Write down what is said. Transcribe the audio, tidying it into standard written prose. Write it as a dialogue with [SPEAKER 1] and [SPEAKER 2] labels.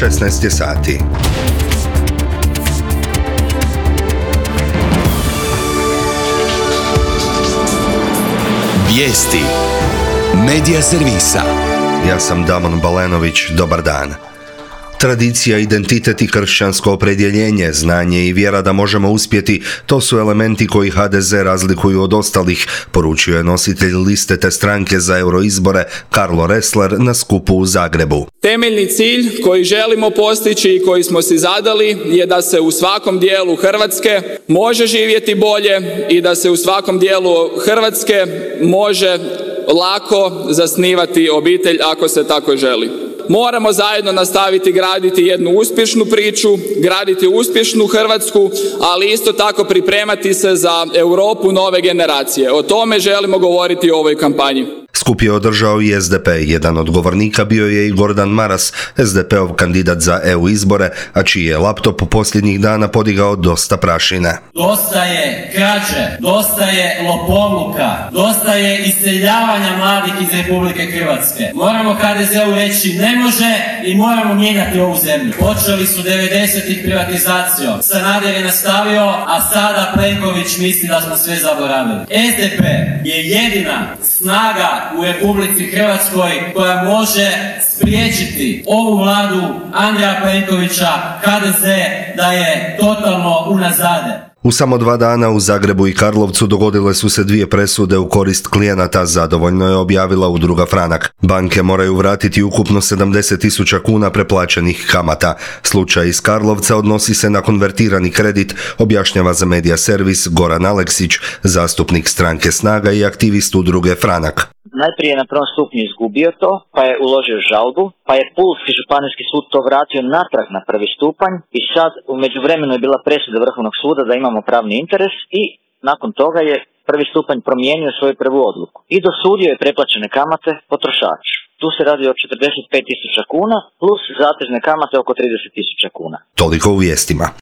[SPEAKER 1] 16 je sati.
[SPEAKER 2] Vijesti Medija servisa.
[SPEAKER 1] Ja sam Damon Balenović, dobar dan. Tradicija, identitet i kršćansko opredjeljenje, znanje i vjera da možemo uspjeti, to su elementi koji HDZ razlikuju od ostalih, poručio je nositelj liste te stranke za euroizbore Karlo Ressler na skupu u Zagrebu.
[SPEAKER 3] Temeljni cilj koji želimo postići i koji smo si zadali je da se u svakom dijelu Hrvatske može živjeti bolje i da se u svakom dijelu Hrvatske može lako zasnivati obitelj ako se tako želi. Moramo zajedno nastaviti graditi jednu uspješnu priču, graditi uspješnu Hrvatsku, ali isto tako pripremati se za Europu nove generacije. O tome želimo govoriti u ovoj kampanji.
[SPEAKER 1] Skup je održao i SDP. Jedan od govornika bio je i Gordan Maras, SDP-ov kandidat za EU izbore, a čiji je laptop posljednjih dana podigao dosta prašine.
[SPEAKER 4] Dosta je krađe, dosta je lopovluka, dosta je iseljavanja mladih iz Republike Hrvatske. Moramo HDZ-u reći ne može i moramo mijenjati ovu zemlju. Počeli su 90-ih privatizacijom, Sanader je nastavio, a sada Plenković misli da smo sve zaboravili. SDP je jedina snaga u Republici Hrvatskoj koja može spriječiti ovu vladu Andreja Plenkovića, HDZ, da je totalno unazade.
[SPEAKER 1] U samo 2 dana u Zagrebu i Karlovcu dogodile su se 2 presude u korist klijenata, zadovoljno je objavila udruga Franak. Banke moraju vratiti ukupno 70.000 kuna preplaćenih kamata. Slučaj iz Karlovca odnosi se na konvertirani kredit, objašnjava za Medija servis Goran Aleksić, zastupnik stranke Snaga i aktivist udruge Franak.
[SPEAKER 5] Najprije je na prvom stupnju izgubio to, pa je uložio žalbu, pa je Pulski županijski sud to vratio natrag na prvi stupanj i sad u međuvremenu je bila presuda Vrhovnog suda da imamo pravni interes i nakon toga je prvi stupanj promijenio svoju prvu odluku i dosudio je preplaćene kamate potrošaču. Tu se radi o 45.000 kuna plus zatezne kamate oko 30.000 kuna.
[SPEAKER 1] Toliko u vijestima.